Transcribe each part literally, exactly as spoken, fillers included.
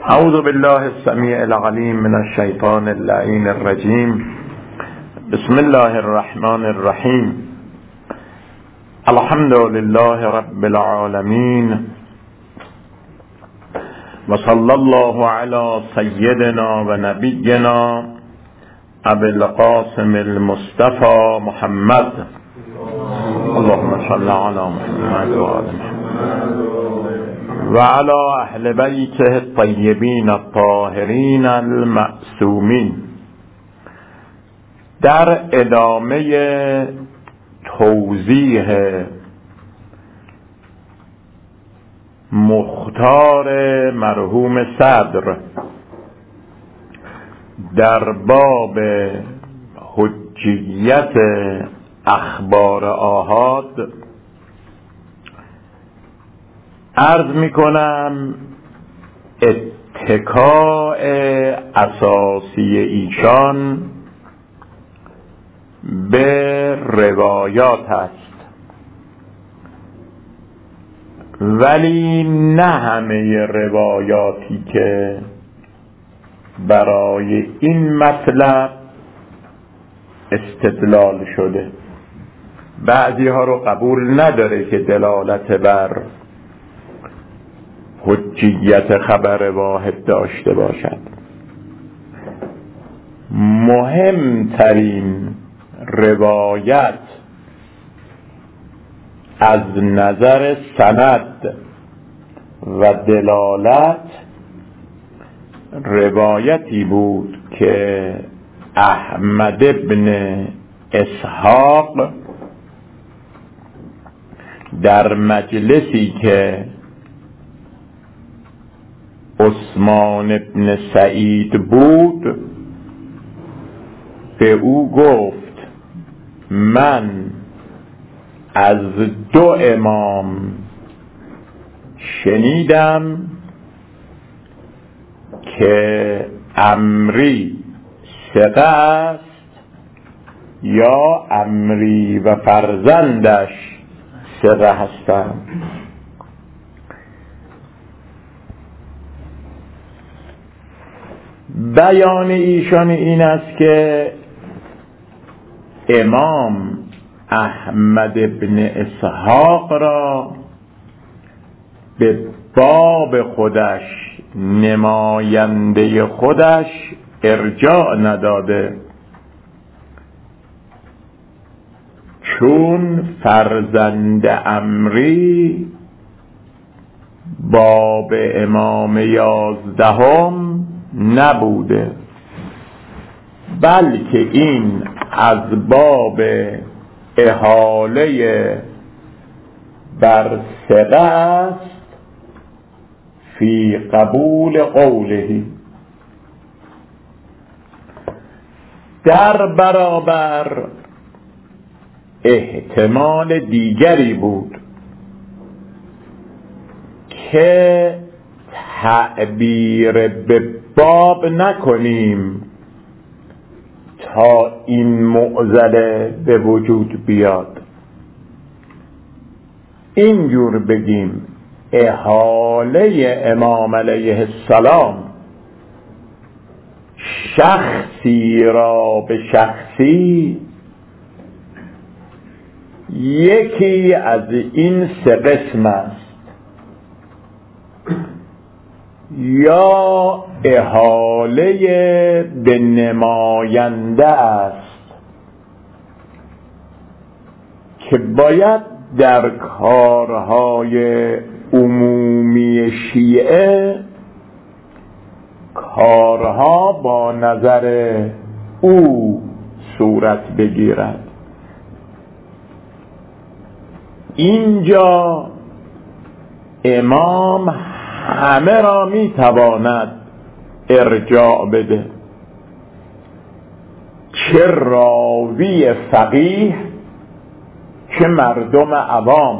اعوذ بالله السمیع العلیم من الشیطان اللعین الرجیم. بسم الله الرحمن الرحیم. الحمد لله رب العالمین و صلی الله علی سیدنا و نبینا ابی القاسم المصطفى محمد. اللهم صل علی محمد و آل محمد و علی اهل بیته الطیبین الطاهرین المعصومین. در ادامه توضیح مختار مرحوم صدر در باب حجیت اخبار آحاد عرض می کنم اتکاء اساسی ایشان به روایات است، ولی نه همه روایاتی که برای این مطلب استدلال شده. بعضی ها رو قبول نداره که دلالت بر حجیت خبر واحد داشته باشد. مهمترین روایت از نظر سند و دلالت روایتی بود که احمد ابن اسحاق در مجلسی که عثمان ابن سعید بود به او گفت من از دو امام شنیدم که عمری ثقه است یا عمری و فرزندش ثقه هستند. بیان ایشان این است که امام احمد ابن اسحاق را به باب خودش نماینده خودش ارجاع نداده، چون فرزند عمری باب امام یازدهم نبوده، بلکه این از باب احاله بر ثقه است فی قبول قوله. در برابر احتمال دیگری بود که تعبیر به باب نکنیم تا این معضله به وجود بیاد. اینجور بگیم احاله امام علیه السلام شخصی را به شخصی یکی از این سه قسم است: یا احاله به نماینده است که باید در کارهای عمومی شیعه کارها با نظر او صورت بگیرد. اینجا امام همه را میتواند ارجاع بده، چه راوی فقیه چه مردم عوام.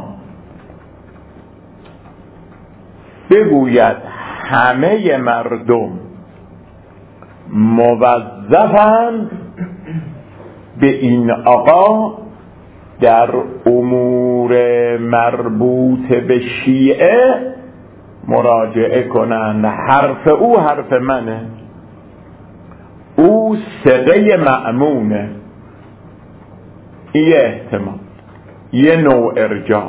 بگوید همه مردم موظفند به این آقا در امور مربوط به شیعه مراجعه کنند حرف او حرف منه، او ثقه مأمونه. یه احتمال، یه نوع ارجاع.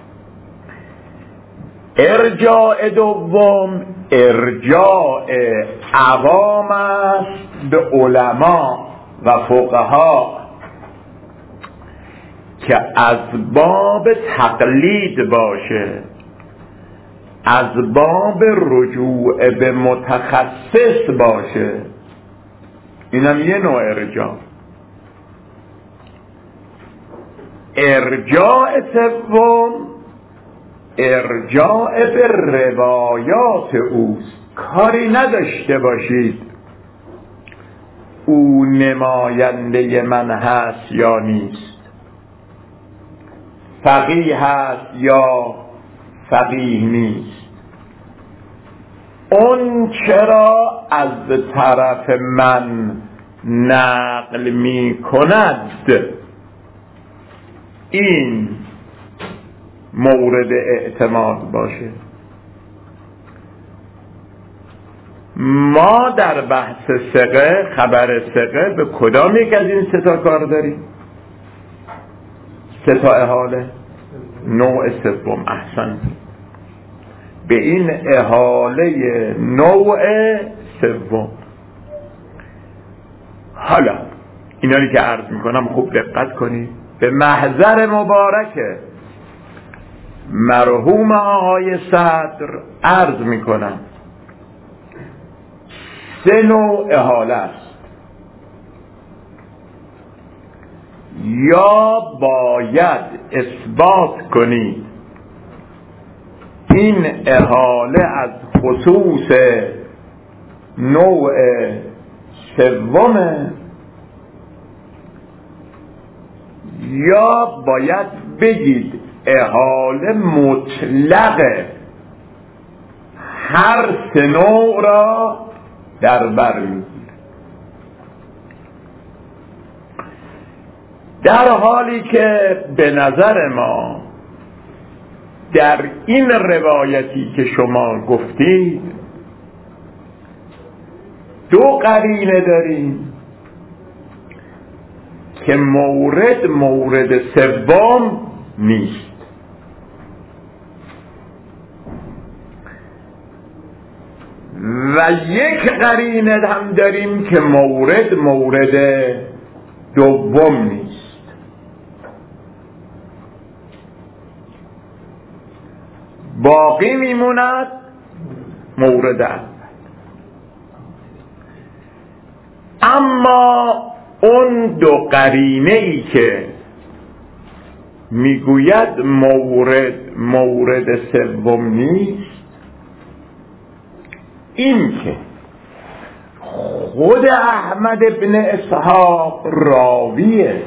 ارجاع دوم ارجاع عوام است به علما و فقها که از باب تقلید باشه، از باب رجوع به متخصص باشه. اینم یه نوع ارجاع. ارجاع سوم ارجاع به روایات اوست. کاری نداشته باشید او نماینده من هست یا نیست، فقیه هست یا فقیه نیست، اون چرا از طرف من نقل می کند این مورد اعتماد باشه. ما در بحث ثقه، خبر ثقه، به کدام یک از این سه تا کار داریم؟ سه تا احاله. نوع سوم. احسن، به این احاله نوع سوم. حالا اینایی که عرض میکنم خوب دقت کنید. به محضر مبارکه مرحوم آقای صدر عرض میکنم سه نوع احاله است. یا باید اثبات کنید این احاله از خصوص نوع سومه، یا باید بگید احاله مطلقه، هر سه نوع را در بر میگیره. در حالی که به نظر ما در این روایتی که شما گفتید دو قرینه داریم که مورد مورد سوم نیست. و یک قرینه هم داریم که مورد مورد دوم نیست. باقی میموند مورد اول. اما اون دو قرینه ای که میگوید مورد مورد سوم نیست، این که خود احمد ابن اسحاق راویه،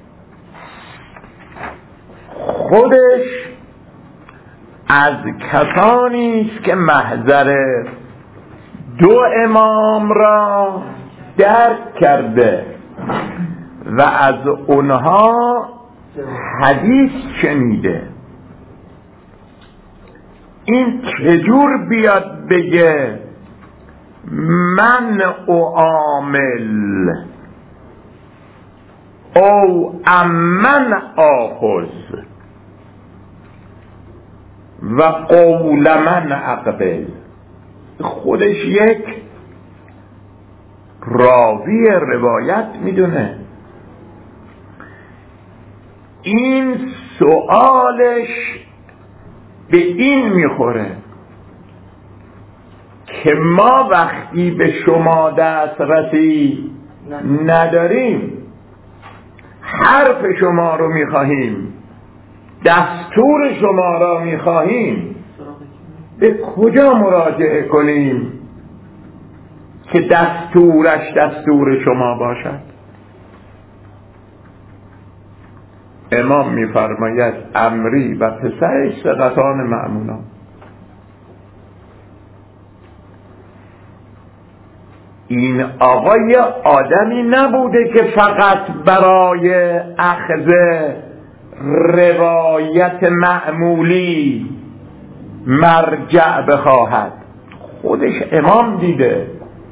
خودش از کسانی است که محضر دو امام را درک کرده و از اونها حدیث شنیده. این چجور بیاد بگه من اعامل او امن آخذ و قول من اقبل؟ خودش یک راوی روایت میدونه. این سوالش به این میخوره که ما وقتی به شما دسترسی نداریم، حرف شما رو میخواهیم، دستور شما را میخواهیم، به کجا مراجعه کنیم که دستورش دستور شما باشد؟ امام میفرماید امری و پسرش ثقتان مأمونان. این آقای آدمی نبوده که فقط برای اخذ روایت معمولی مرجع بخواهد. خودش امام دیده.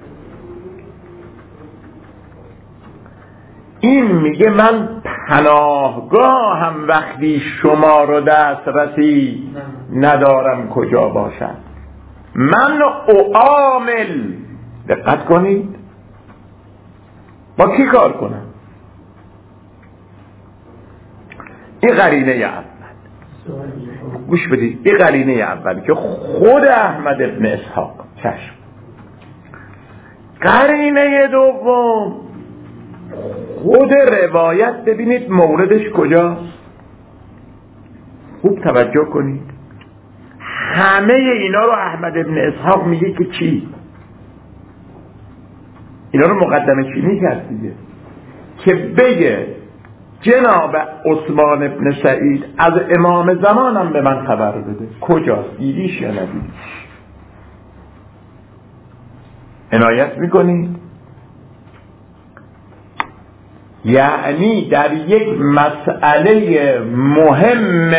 این میگه من پناهگاه هم وقتی شما رو دسترسی ندارم کجا باشد. من اعامل، دقت کنید، با کی کار کنم؟ این قرینه اول، گوش بدید، این قرینه اول که خود احمد ابن اسحاق. چشم. قرینه دوم، خود روایت ببینید موردش کجاست. خوب توجه کنید. همه اینا رو احمد ابن اسحاق میگه که چی؟ اینا رو مقدمه چینی کرد دیگه، که بگه جناب عثمان ابن سعید از امام زمانم به من خبر بده. کجاست؟ دیدیش یا ندیدیش؟ عنایت میکنید؟ یعنی در یک مسئله مهم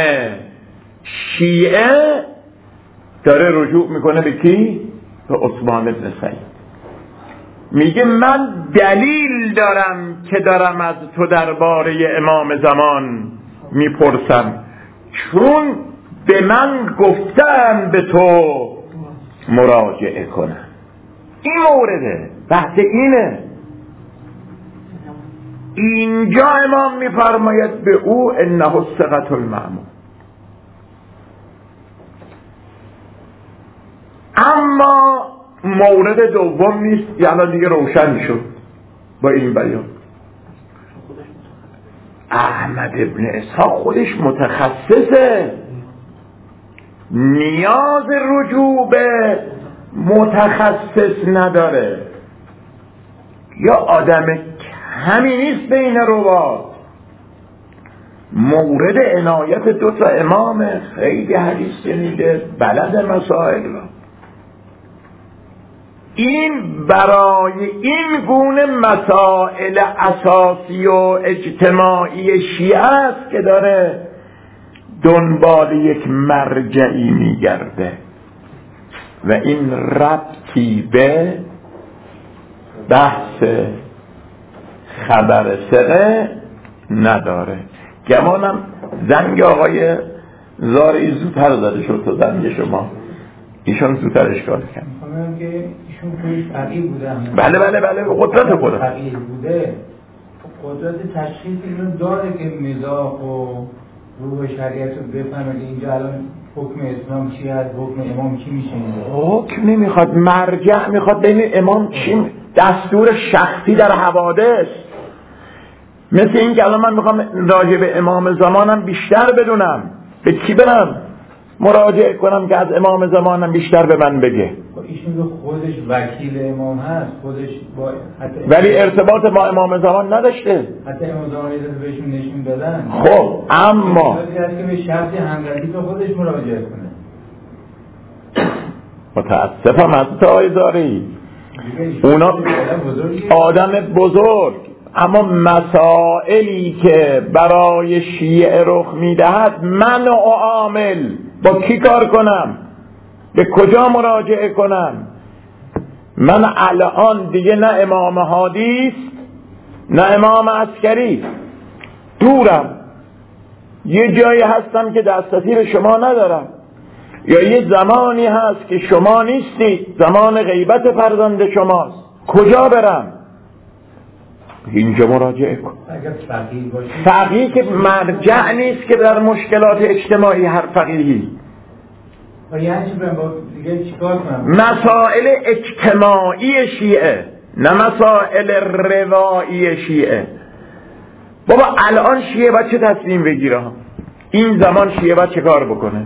شیعه داره رجوع میکنه به کی؟ به عثمان ابن سعید. میگه من دلیل دارم که دارم از تو درباره امام زمان میپرسم، چون به من گفتن به تو مراجعه کنم. این مورده، بحث اینه. اینجا امام میفرماید به او انه الثقة المأمون. اما مورد دوم نیست، یعنی دیگه روشن شد با این بیان. احمد ابن اسحاق خودش متخصصه، نیاز رجوع به متخصص نداره. یا آدم کمی نیست بین روات. مورد عنایت دو تا امامه، خیلی حدیث شنیده، بلد مسائل را. این برای این گونه مسائل اساسی و اجتماعی شیعه است که داره دنبال یک مرجعی میگرده و این ربطی به بحث خبر ثقه نداره. گمانم زنگ آقای زارعی زودتر زده شد تا زنگ شما. ایشون زودتر اشکال کرد. میگم که ایشون توی فقیه بوده. بله بله بله قدرت خدا. فقیه بوده. قدرت تشخیص اینو داره که مزاح و روح شریعت رو بفهمه که اینجا الان حکم اسلام چی هست، حکم امام چی میشه اینجا. حکم نمیخواد، مرجع میخواد بین امام چی، دستور شخصی در حوادث. مثل این که الان من میخوام راجع به امام زمانم بیشتر بدونم، به کی برم مراجعه کنم که از امام زمانم بیشتر به من بگه؟ ایشون خودش وکیل امام هست، خودش با حتی ولی ارتباط با امام زمان نداشته. حتی امام زمان رو بهشون نشون دادن. خب اما هست که به شرط همدردی به خودش مراجعه کنه. متاسفم از آقای زارعی، اونا آدم بزرگ، اما مسائلی که برای شیعه رخ میدهد من و عامل با کی کار کنم، به کجا مراجعه کنم؟ من الان دیگه نه امام هادی است نه امام عسکری، دورم، یه جایی هستم که دسترسی به شما ندارم، یا یه زمانی هست که شما نیستید، زمان غیبت فرزند شماست، کجا برم؟ اینجا مراجعه کن. فقیه که مرجع نیست که در مشکلات اجتماعی هر فقیهی. مسائل اجتماعی شیعه نه مسائل روایی شیعه. بابا الان شیعه باید چه تصمیم بگیره؟ این زمان شیعه باید چه کار بکنه؟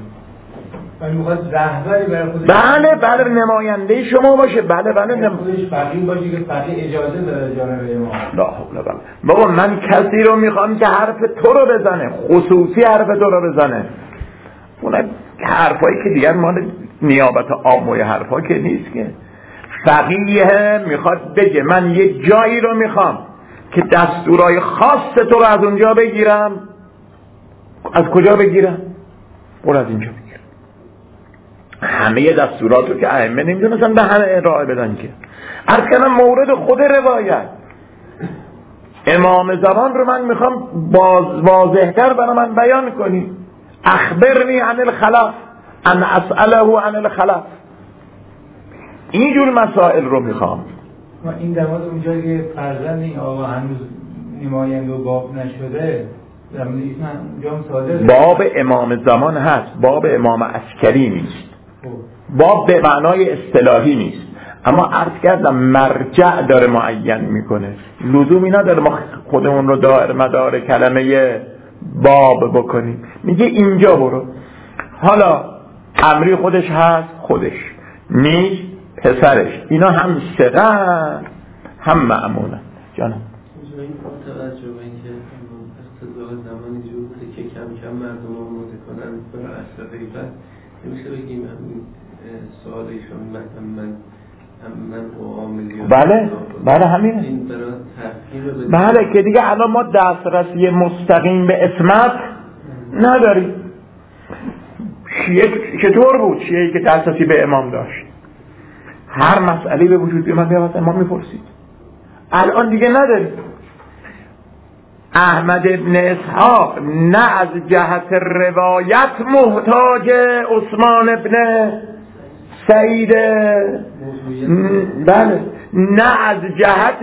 بله بله نماینده شما باشه. بله بله نم... خودش فقیه باشه که فقیه اجازه داره جانب امام. لا حول بله. بابا من کسی رو میخوام که حرف تو رو بزنه، خصوصی حرف تو رو بزنه. اون حرفایی که دیگر مال نیابت عام و حرفا که نیست که. فقیه میخواد بگه من یه جایی رو میخوام که دستورای خاص تو رو از اونجا بگیرم. از کجا بگیرم؟ برو از اینجا بگیر. همه دستورات رو که ائمه نمیدونستن به همه ارائه بدن که. عرض کردم مورد خود روایت امام زمان رو من میخوام باز واضح‌تر برای من بیان کنی. اخبرنی عن الخلف ان اسأله عن الخلف. اینجور مسائل رو میخوام. ما این در مورد اونجا که فرزند این آقا هنوز نماینده و باب نشده در مورد ایشون اونجا هم صادر باب امام زمان هست، باب امام عسکری نیست. باب به معنای اصطلاحی نیست، اما عرض کردم مرجع داره معین میکنه. لزومی نداره ما خودمون رو دائر مدار کلمه باب بکنیم. میگه اینجا برو. حالا امری خودش هست، خودش نیست، پسرش، اینا هم ثقه هم مأمونه. جانم این با توجه به اینکه اقتضاء زمانی جور بوده که کم کم مردم آماده کنن برای عصر غیبت، نمیشه بگیم همین سوال ایشون من من من و عاملیان بله بله همینه. این برای تفکیر بله که دیگه الان ما دسترسی مستقیم به اسمت نداریم. شیعه چطور بود؟ شیعه‌ای که دسترسی به امام داشت، هر مسئله به وجود بیامد میاد امام میپرسید. الان دیگه نداریم. احمد ابن اسحاق نه از جهت روایت محتاج عثمان ابن سعید، بله، نه از جهت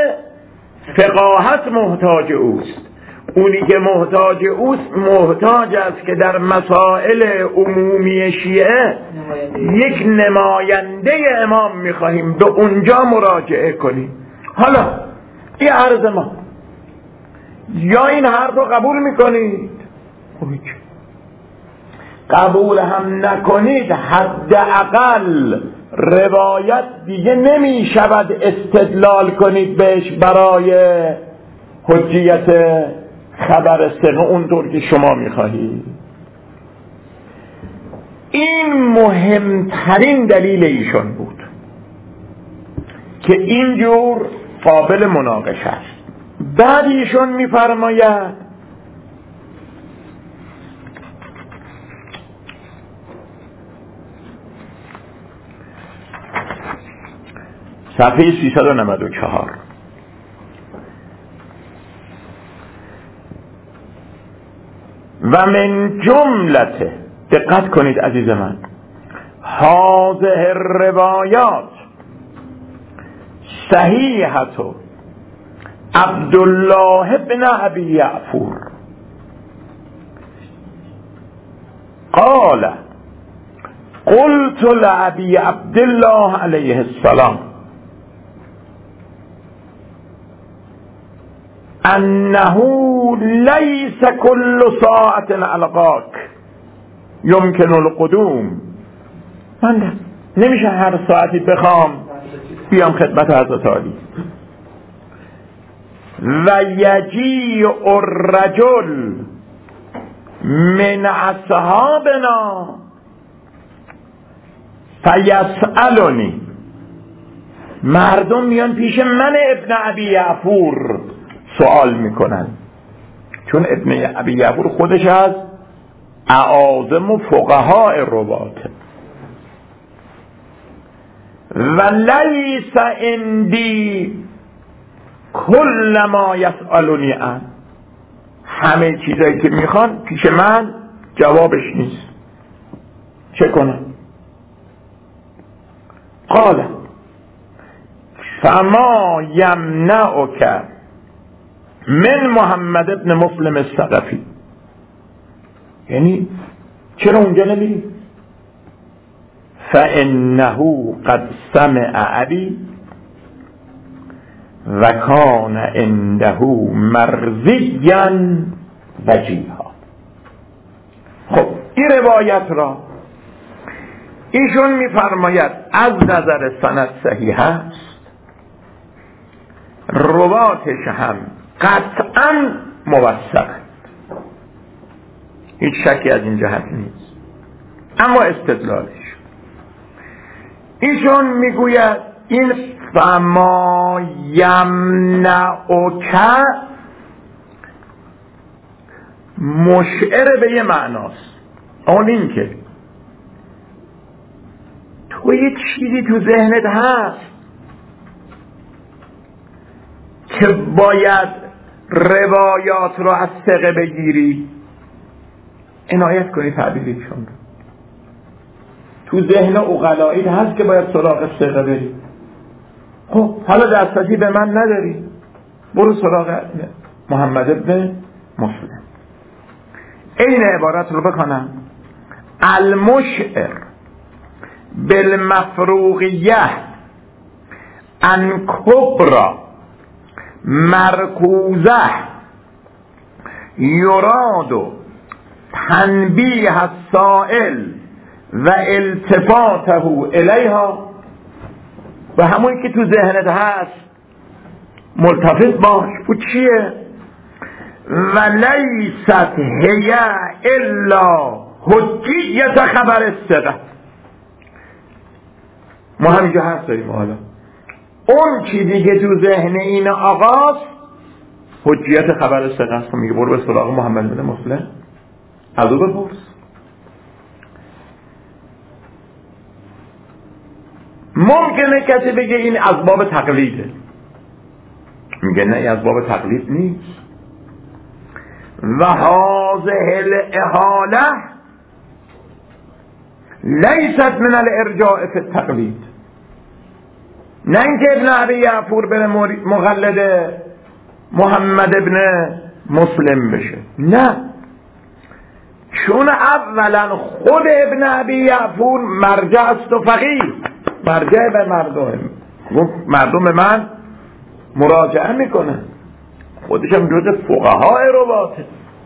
فقاهت محتاج اوست. اونی که محتاج اوست محتاج است که در مسائل عمومی شیعه یک نماینده امام میخواهیم، به اونجا مراجعه کنیم. حالا این عرض ما، یا این حرف رو قبول میکنید، خوبی که قبول هم نکنید، حداقل روایت دیگه نمیشود استدلال کنید بهش برای حجیت خبر ثقه اونطور که شما میخواهید. این مهمترین دلیل ایشون بود که اینجور قابل مناقشه است. بعد ایشون میفرماید صفحه سیصد و نود و چهار و من جملته، دقت کنید عزیز من، هذه الروایات صحیحة عبدالله بن ابی یعفور قال قلت لابی عبدالله علیه السلام انه لیس کل ساعت القاک یمکن القدوم. من نمیشه هر ساعتی بخوام بیام خدمت حضرت علی. و یجیء الرجل من اصحابنا فیسألنی، مردم میان پیش من ابن ابی یعفور سوال میکنن، چون ابن ابی یعفور خودش از اعاظم و فقهاء رواته. و لیس عندی کل ما یسألونی عن، همه چیزایی که میخوان پیش من جوابش نیست، چه کنم؟ قال فما یمنعک من محمد ابن مسلم الثقفی، یعنی چرا اونجا نمیری؟ فانه قد سمع ابی و کان عنده مرضیا وجیها. خب این روایت را ایشون میفرماید از نظر سند صحیح است، رواتش هم قطعا موثق، هیچ شکی از این جهت نیست. اما استدلالش، ایشون میگوید این فما یمنعک مشعر به یه معناست، اون این که و یه چیزی تو ذهنت هست که باید روایات رو از ثقه بگیری، عنایت کنی تعبیرشون رو. تو ذهن عقلاییت هست که باید سراغ ثقه بری، خب حالا دسترسی به من نداری، برو سراغ محمد ابن مسلم. این عبارت رو بکنم: المشعر بالمفروغیه ان کبرا مرکوزه یراد تنبیه السائل و التفاته الیها. و همونی که تو ذهنت هست ملتفت باش. او چیه؟ و لیست هی الا حجیت خبر الثقه. ما همینجا هست داریم حالا. اون چیزی که تو ذهن این آقاست حجیت خبر الثقه است. میگه برو به سراغ محمد بن مسلم، از او بپرس. ممکنه کسی بگه این از باب تقلیده، میگه نه از باب تقلید نیست. و هذه الاحاله لیست من الارجاء فی التقلید. نه اینکه ابن ابی یعفور بره مقلد محمد ابن مسلم بشه، نه، چون اولا خود ابن ابی یعفور مرجع است و فقیه، مرجع به مردم، مردم من مراجعه میکنه، خودش هم جز فقهای رواته.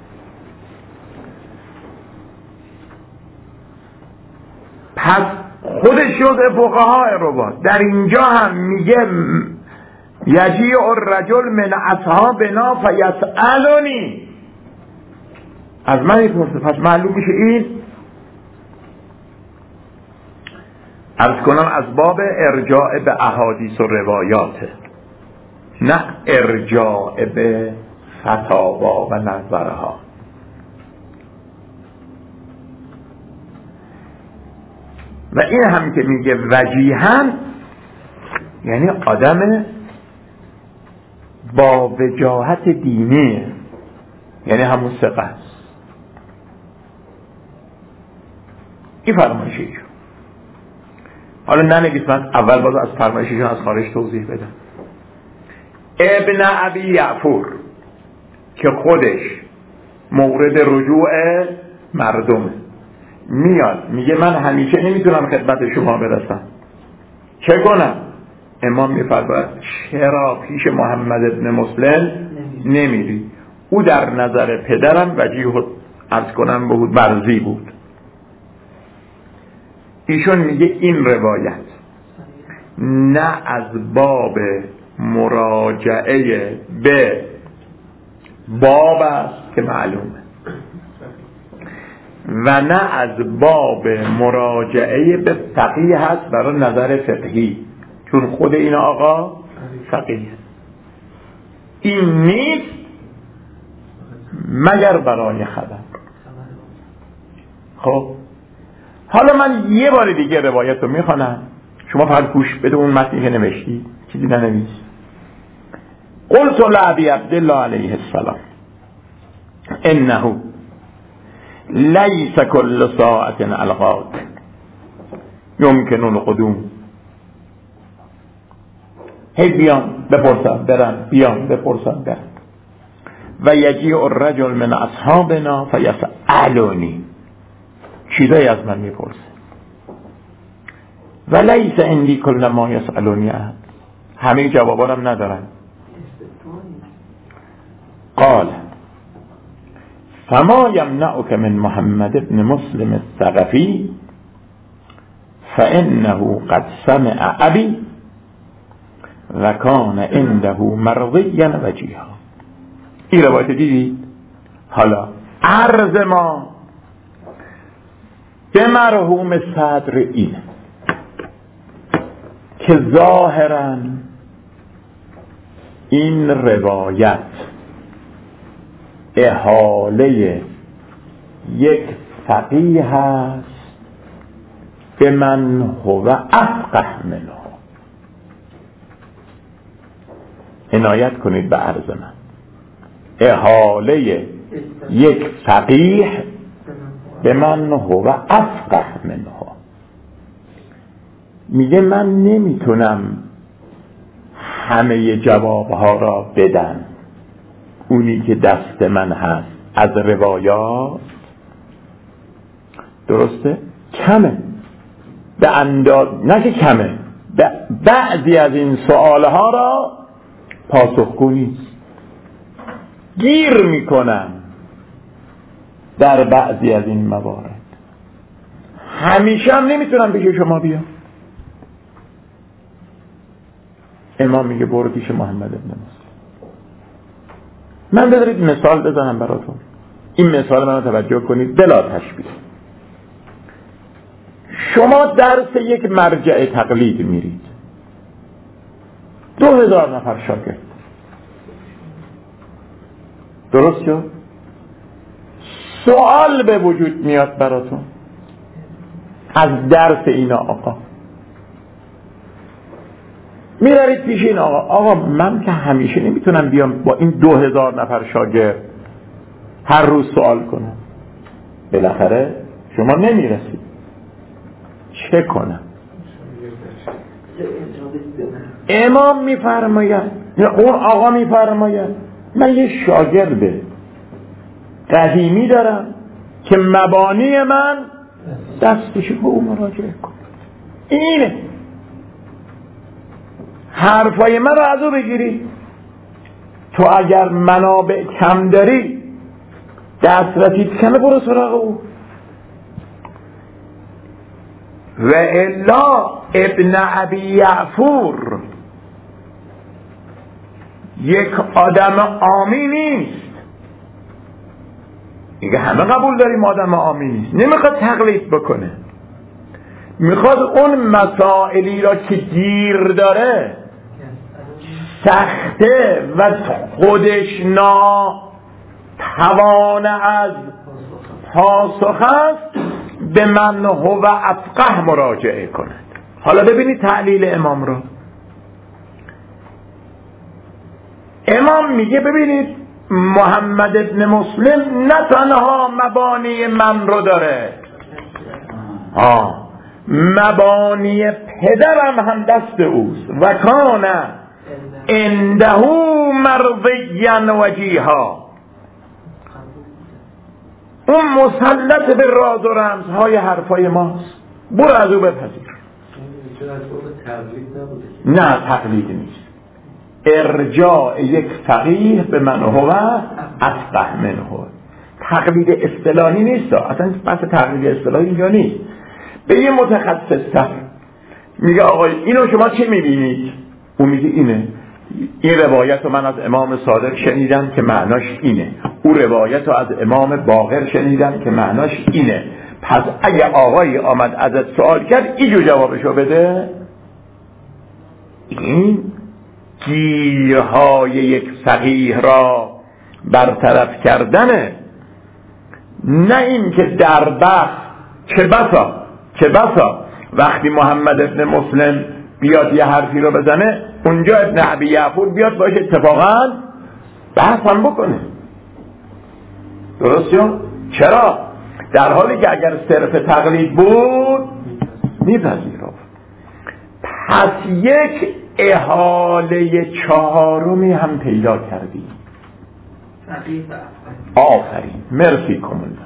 پس خودش جز فقهای روات. در اینجا هم میگه یجیع الرجل من اصحابنا فیسألنی، از من میپرسه. پس معلوم میشه این عرض کنم از باب ارجاع به احادیث و روایاته، نه ارجاع به فتاوا و نظرها. و این هم که میگه وجیهن یعنی آدم با وجاهت دینی، یعنی همون ثقه است. این فرمایشیشون. حالا ننویس، من اول باز از فرمایشیشون از خارج توضیح بدم. ابن ابی یعفور که خودش مورد رجوع مردمه، میاد میگه من همیشه نمیتونم خدمت شما برسم، چه کنم؟ امام میفرماید چرا پیش محمد ابن مسلم نمیری؟ او در نظر پدرم وجیه عرض کنم بود برزی بود. ایشون میگه این روایت نه از باب مراجعه به باب است که معلومه و نه از باب مراجعه به فقیه هست برای نظر فقهی، چون خود این آقا فقیه. این نیست مگر برای خبر. خب حالا من یه بار دیگه روایت رو میخوانم، شما فقط گوش بده اون متنی که نوشتی، چیزی ننویس. قلت لعبی عبدالله علیه السلام انه لیس کل ساعت الغاد یمکن القدوم. هی بیان بپرسم برم، بیان بپرسم برم. و یجیع الرجل من اصحابنا فیسألنی، چیزایی از من میپرسه. و لیس عندی کل ما یسألونی احد، همه جوابارم ندارن. قال فما یمنعک من محمد ابن مسلم الثقفی فانه قد سمع ابی و کان عنده مرضیا وجیها. این روایت دیدید؟ حالا عرض ما به مرحوم صدر اینه که ظاهراً این روایت احاله یک فقیه هست به من هو افقه منه. عنایت کنید به عرض من. احاله یک فقیه به من هو افقه منه. میگه من نمیتونم همه جوابها را بدم، اونی که دست من هست از روایات درسته کمه، به انداز نه که کمه، بعضی از این سوالها را پاسخگو نیست، گیر میکنم در بعضی از این موارد. همیشه هم نمیتونم پیش شما بیام. امام میگه برو پیش محمد ابن مسلم. من بذارید مثال بزنم براتون. این مثال منو توجه کنید بلا تشبیه. شما درس یک مرجع تقلید میرید، دو هزار نفر شاگرد، درست شد؟ سوال به وجود میاد براتون از درس اینا. آقا میرارید پیش این آقا، آقا من که همیشه نمیتونم بیام با این دو هزار نفر شاگرد هر روز سوال کنم، بالاخره شما نمیرسید، چه کنم؟ امام میفرماید یا اون آقا میفرماید من یه شاگرد قدیمی دارم که مبانی من دستش به اون مراجعه کن. اینه حرفای من رو از او بگیری. تو اگر منابع کم داری، دسترسی کمه، برو سراغ او. و الا ابن ابی یعفور یک آدم عامی نیست. میگه همه قبول داریم آدم عامی نیست، نمیخواد تقلید بکنه، میخواد اون مسائلی را که گیر داره، سخته و خودش ناتوان از پاسخ است، به من هو افقه مراجعه کند. حالا ببینید تعلیل امام رو. امام میگه ببینید محمد ابن مسلم نه تنها مبانی من رو داره، آه مبانی پدرم هم دست اوست. و کان عنده مرضیا وجیها، اون مسلط به راز و رمزهای حرفای ماست، برو از او بپذیر. نه تقلید نیست، ارجاع یک فقیه به من هو افقه منه. تقلید اصطلاحی نیست، اصلا بحث تقلید اصطلاحی اینجا نیست. به یه متخصص تر میگه آقای اینو شما چه میبینید؟ اون میگه اینه، این روایت رو من از امام صادق شنیدم که معناش اینه، اون روایت رو از امام باقر شنیدم که معناش اینه، پس اگه آقایی آمد ازت سوال کرد اینجور جوابشو بده. این گیرهای یک فقیه را برطرف کردنه، نه این که در بحث چه بسا چه بسا وقتی محمد ابن مسلم بیاد یه حرفی رو بزنه اونجا ابن ابی یعفور بیاد باشه اتفاقا بحث هم بکنه. درست شد؟ چرا؟ در حالی که اگر صرف تقلید بود میپذیرفت. پس یک احاله چهارمی هم پیدا کردیم. آفرین، مرسی کاملا.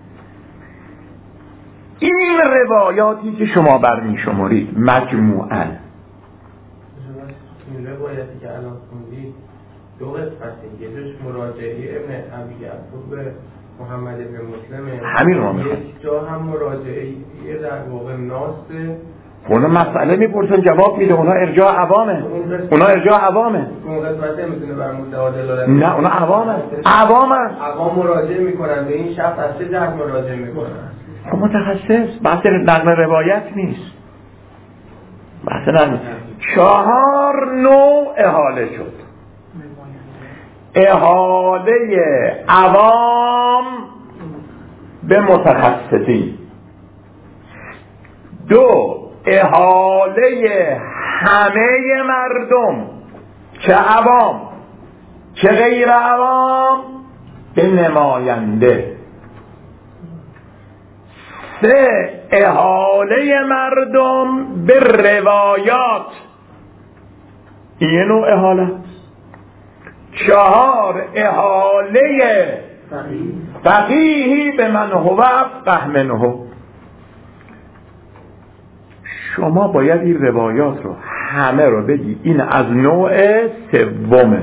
این روایاتی که شما برمی شمارید مجموعاً، این روایتی که الان خوندید دو قسمته، یه جوش مراجعه ابن ابی یعفور به محمد ابن مسلم، همین رو میخواد، یک جا هم مراجعه یه در واقع ناسه. اونا مسئله میپرسن جواب میده، اونا ارجاع عوامه، اونا ارجاع عوامه. اون قسمت میتونه بر مدعا دلالت نه اونا عوامه، عوامه. عوام مراجعه میکنن به این شخص، از چه جهت مراجعه میکنن؟ خب متخصص، بحث نقل روایت نیست، بحث نقل. چهار نوع احاله شد. احاله عوام به متخصصین، دو، احاله همه مردم، چه عوام چه غیر عوام، به نماینده. سه، احاله مردم به روایات، این نوع احاله. چهار، احاله فقیهی به من هو افقه منه. شما باید این روایات رو همه رو بگی این از نوع سومه،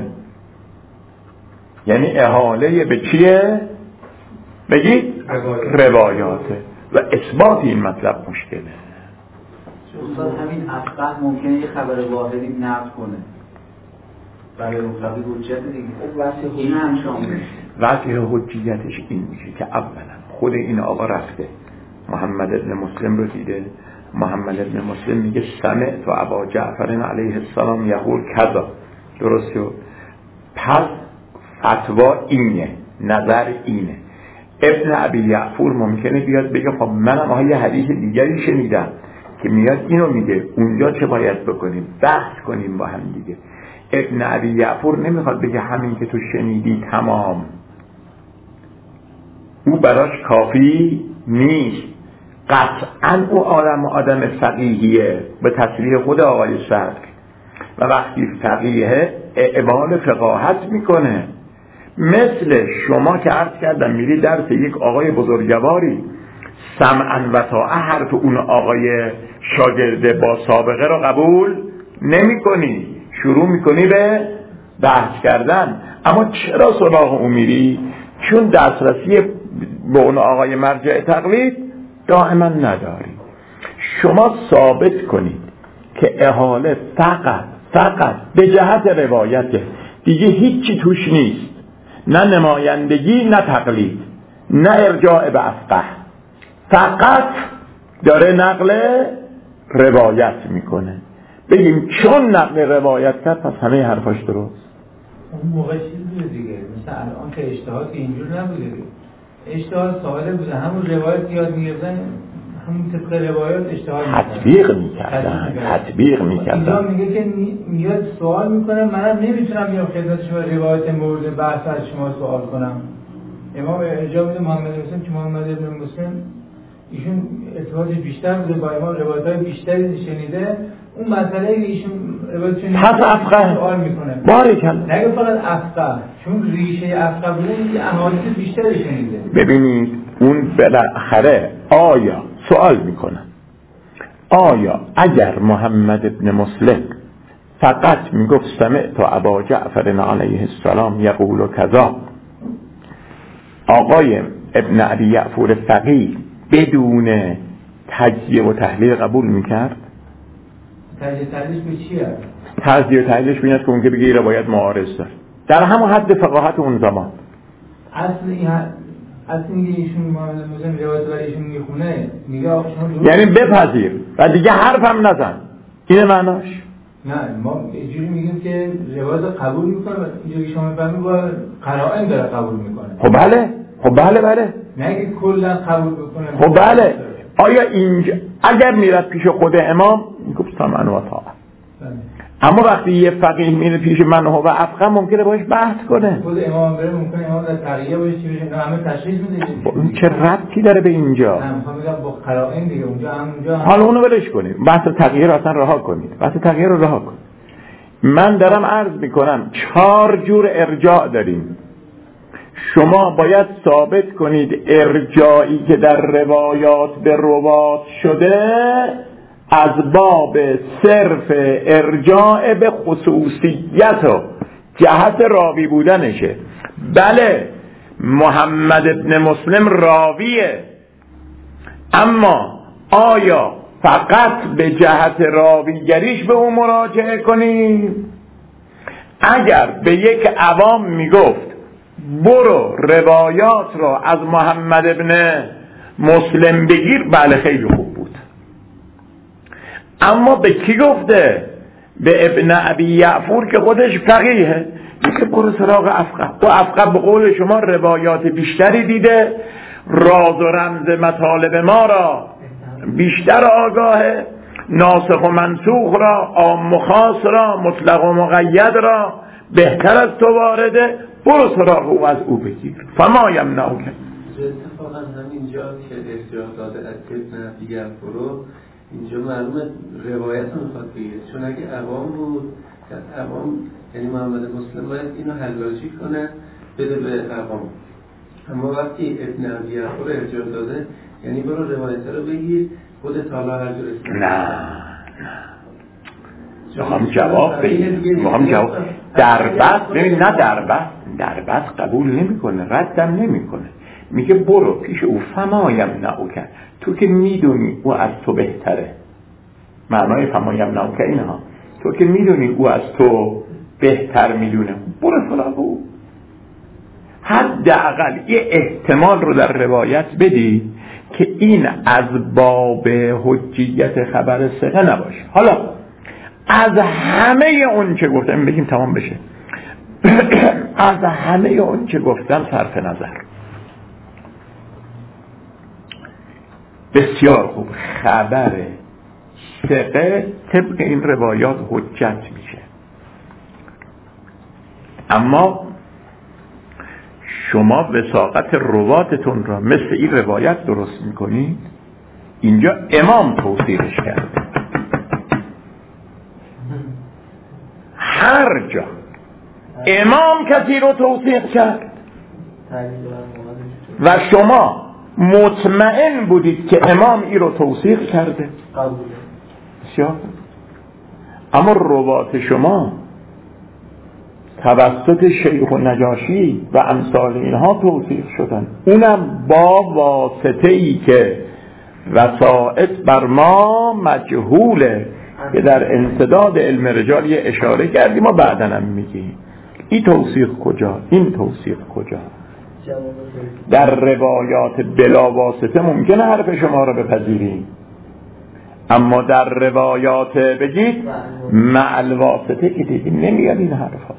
یعنی احاله به چیه؟ بگی روایاته و اثبات این مطلب مشکله. استاد همین افقه ممکنه یه خبر واحدی نقد کنه برای مطلقی حجت دیگه، واسه این هم شامل میشه. واسه حجیتش این میشه که اولا خود این آقا رفته محمد ابن مسلم رو دیده، محمد ابن مسلم میگه سمعت و ابا جعفر علیه السلام یقول کذا، درست شد؟ پس فتوا اینه، نظر اینه. ابن ابی یعفور ممکنه بیاد بگه خب منم آها یه حدیث دیگری شنیدم که میاد اینو میگه، اونجا چه باید بکنیم؟ بحث کنیم با هم دیگه. ابن ابی یعفور نمیخواد بگه همین که تو شنیدی تمام، او براش کافی نیست. قطعا او آدم آدم فقیهیه به تصریح خود آقای صدر، و وقتی فقیهه اعمال فقاهت میکنه. مثل شما که عرض کردم میری درس یک آقای بزرگواری، سمعا و طاعه حرف اون آقای شاگرده با سابقه رو قبول نمی کنی، شروع میکنی به بحث کردن. اما چرا سراغ اون میری؟ چون دسترسی به اون آقای مرجع تقلید دائما نداری. شما ثابت کنید که احاله فقط فقط به جهت روایته، دیگه هیچی توش نیست، نه نمایندگی نه تقلید نه ارجاع به افقه، فقط داره نقل روایت میکنه. بگیم چون نقل روایت کرد پس همه حرفاش درست. اون موقع چیز بوده دیگه، مثل الان که اجتهاد که اینجور نبوده، اجتهاد ساده بوده، همون روایت یاد میگردن، همون طبق روایات اجتهاد تطبیق میکردن تطبیق میکردن اینجا میگه که میاد سوال میکنه، منم نمیتونم بیام خدمت شما روایت مورد بحث از شما سوال کنم. امام ارجاع میده محمد مسلم که محمد ابن مسلم ایشون ارتباطش بیشتر بوده با امام، روایت‌های بیشتری شنیده، اون مسئله ایشون روایتشون پس افقه سوال میکنه. باریکلا، نگه فقط افقه، چون ریشه افقه بوده این احادیث بیشتری شنیده. ببینید اون بالاخره آیا سوال میکنن آیا اگر محمد ابن مسلم فقط میگفت سمعت ابا جعفر علیه السلام یقول کذا، آقای ابن ابی یعفور فقیه بدون تجزیه و تحلیل قبول میکرد؟ تجزیه تحلیلش به چیه؟ تجزیه و تحلیلش بینید که اون که بگه روایت معارض داره در همون حد فقاهت اون زمان. اصل این اصل اینکه ایشون محمد مسلم روایت برای ایشون میخونه، میگه آقا شما یعنی بپذیر و دیگه حرفم نزن، اینه معناش؟ نه، ما اینجوری میگیم که روایت قبول میکنه و اینجوری شما میفهمید با قرائن داره قبول میکنه. خب بله خب بله بله نه که کلا قبول بکنه. خب بله. آیا اینجا اگر میرد پیش خود امام میگفت سمعا و طاعه، اما وقتی یه فقیه میره پیش من و افقه ممکنه باش بحث کنه. خود امام بره ممکنه امام در تقیه باشه چی بشه، همه تشخیص میده. اون چه ربطی داره به اینجا؟ نه میخوام بگم با قرائن دیگه اونجا هم اونجا حالا اونو ولش کنید، بحث تقیه رو اصلا رها کنید، بحث تقیه رو رها کنید. من دارم عرض میکنم چهار جور ارجاع داریم. شما باید ثابت کنید ارجاعی که در روایات به روات شده از باب صرف ارجاع به خصوصیت و جهت راوی بودنشه. بله محمد ابن مسلم راویه، اما آیا فقط به جهت راویگریش به اون مراجعه کنیم؟ اگر به یک عوام میگفت برو روایات را از محمد ابن مسلم بگیر، بله خیلی خوب بود. اما به کی گفته؟ به ابن ابی یعفور که خودش فقیهه، میگه برو سراغ افقه. و افقه به قول شما روایات بیشتری دیده، راز و رمز مطالب ما را بیشتر آگاهه، ناسخ و منسوخ را، عام و خاص را، مطلق و مقید را بهتر از تو وارده، برو سراغ او، از او بگیر. فما یمنعک. اتفاقا همینجا که ارجاع داده از ابن ابی غفور، اینجا معلومه روایت رو میخواد بگیره، چون اگه عوام بود، عوام یعنی محمد مسلم باید اینو حلاجی کنه بده به عوام. اما وقتی ابن ابی غفور ارجاع داده، یعنی برو روایت رو بگیر خودت حالا هر جور اسم. نه نه میخوام جواب بگیر، میخوام جواب در بس. ببین نه در بس، در بس قبول نمیکنه، ردم نمیکنه، میگه برو پیش او. فما یمنعک، تو که میدونی او از تو بهتره. معنای فما یمنعک اینها، تو که میدونی او از تو بهتر میدونه، برو سراغ او. حداقل یه احتمال رو در روایت بدی که این از باب حجیت خبر ثقه نباشه. حالا از همه اون چه گفتم بگیم تمام بشه از همه اون چه گفتم صرف نظر، بسیار خوب، خبر ثقه طبق این روایات حجت میشه. اما شما وثاقت رواتتون را مثل این روایت درست میکنید. اینجا امام توثیقش کرده، هر جا امام کسی رو توثیق کرد و شما مطمئن بودید که امام این رو توثیق کرده، بسیار. اما روات شما توسط شیخ و نجاشی و امثال اینها توثیق شدن، اونم با واسطه‌ای که وسائط بر ما مجهوله که در انسداد علم رجال یه اشاره کردیم ما بعدن هم میگیم. این توثیق کجا؟ این توثیق کجا؟ در روایات بلا واسطه ممکنه حرف شما رو بپذیریم، اما در روایات بگید مع الواسطه که دیدیم نمیاد این حرف ها.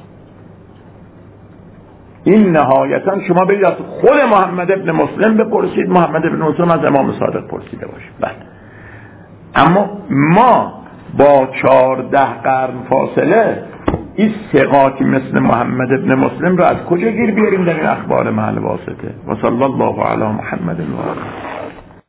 این نهایتا شما برید از خود محمد ابن مسلم بپرسید، محمد ابن مسلم از امام صادق پرسیده باشه. بله. اما ما با چهارده قرن فاصله این ثقاتی مثل محمد ابن مسلم رو از کجا گیر بیاریم در این اخبار مع الواسطه؟ و صلی الله علی محمد و آله.